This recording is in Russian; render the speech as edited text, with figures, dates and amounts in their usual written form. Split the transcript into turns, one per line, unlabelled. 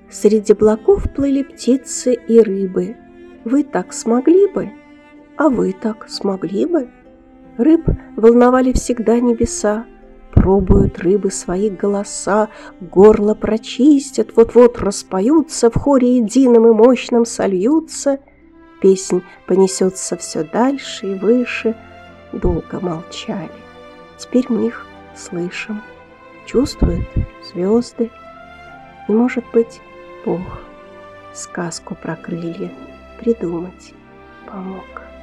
Среди облаков плыли птицы и рыбы. Вы так смогли бы? А вы так смогли бы? Рыб волновали всегда небеса. Пробуют рыбы свои голоса, горло прочистят, вот-вот распоются, в хоре единым и мощным сольются. Песнь понесется все дальше и выше. Долго молчали. Теперь мы их слышим. Чувствуют звезды. И, может быть, Бог сказку про крылья придумать помог.